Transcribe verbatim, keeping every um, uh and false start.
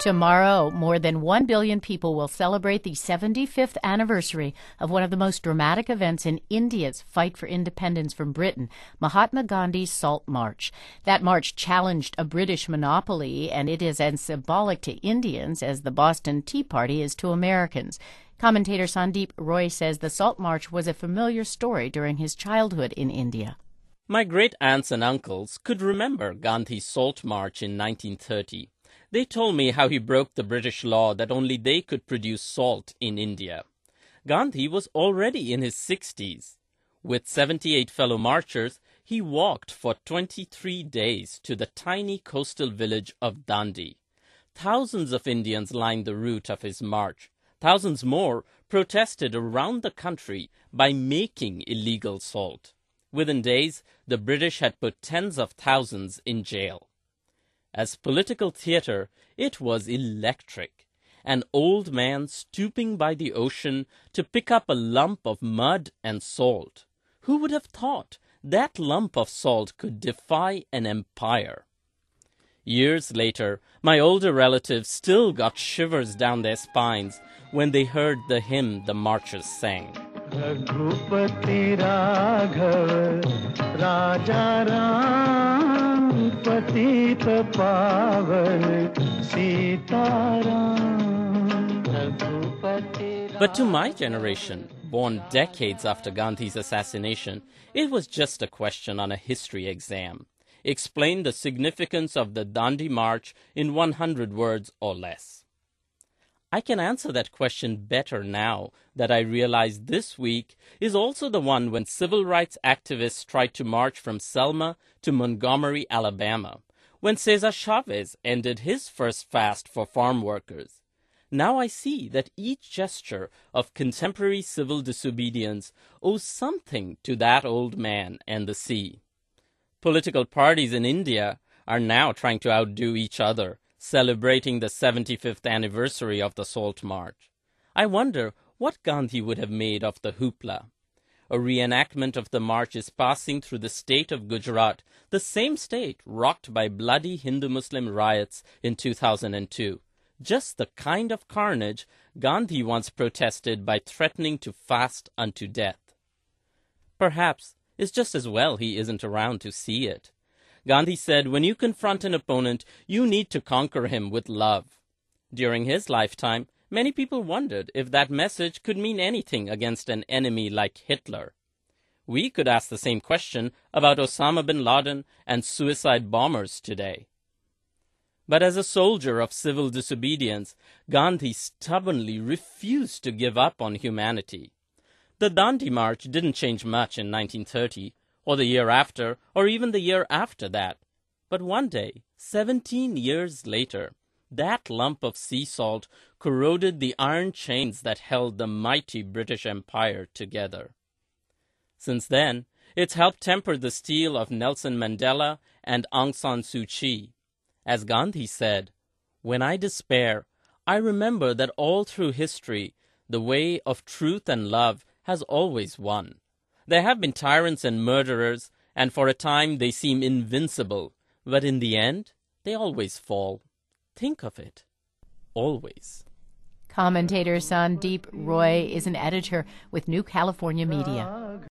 Tomorrow, more than one billion people will celebrate the seventy-fifth anniversary of one of the most dramatic events in India's fight for independence from Britain, Mahatma Gandhi's Salt March. That march challenged a British monopoly, and it is as symbolic to Indians as the Boston Tea Party is to Americans. Commentator Sandeep Roy says the Salt March was a familiar story during his childhood in India. My great-aunts and uncles could remember Gandhi's Salt March in nineteen thirty. They told me how he broke the British law that only they could produce salt in India. Gandhi was already in his sixties. With seventy-eight fellow marchers, he walked for twenty-three days to the tiny coastal village of Dandi. Thousands of Indians lined the route of his march. Thousands more protested around the country by making illegal salt. Within days, the British had put tens of thousands in jail. As political theater, it was electric. An old man stooping by the ocean to pick up a lump of mud and salt. Who would have thought that lump of salt could defy an empire? Years later, my older relatives still got shivers down their spines when they heard the hymn the marchers sang. Raghupati Raghav Raja Ram Patita Pavan Sita Ram Raghupati. But to my generation, born decades after Gandhi's assassination, it was just a question on a history exam. Explain the significance of the Dandi March in one hundred words or less. I can answer that question better now that I realize this week is also the one when civil rights activists tried to march from Selma to Montgomery, Alabama, when Cesar Chavez ended his first fast for farm workers. Now I see that each gesture of contemporary civil disobedience owes something to that old man and the sea. Political parties in India are now trying to outdo each other, celebrating the seventy-fifth anniversary of the Salt March. I wonder what Gandhi would have made of the hoopla. A reenactment of the march is passing through the state of Gujarat, the same state rocked by bloody Hindu-Muslim riots in two thousand two. Just the kind of carnage Gandhi once protested by threatening to fast unto death. Perhaps it's just as well he isn't around to see it. Gandhi said, when you confront an opponent, you need to conquer him with love. During his lifetime, many people wondered if that message could mean anything against an enemy like Hitler. We could ask the same question about Osama bin Laden and suicide bombers today. But as a soldier of civil disobedience, Gandhi stubbornly refused to give up on humanity. The Dandi March didn't change much in nineteen thirty, or the year after, or even the year after that. But one day, seventeen years later, that lump of sea salt corroded the iron chains that held the mighty British Empire together. Since then, it's helped temper the steel of Nelson Mandela and Aung San Suu Kyi. As Gandhi said, when I despair, I remember that all through history, the way of truth and love has always won. There have been tyrants and murderers, and for a time they seem invincible, but in the end, they always fall. Think of it. Always. Commentator Sandeep Roy is an editor with New California Media.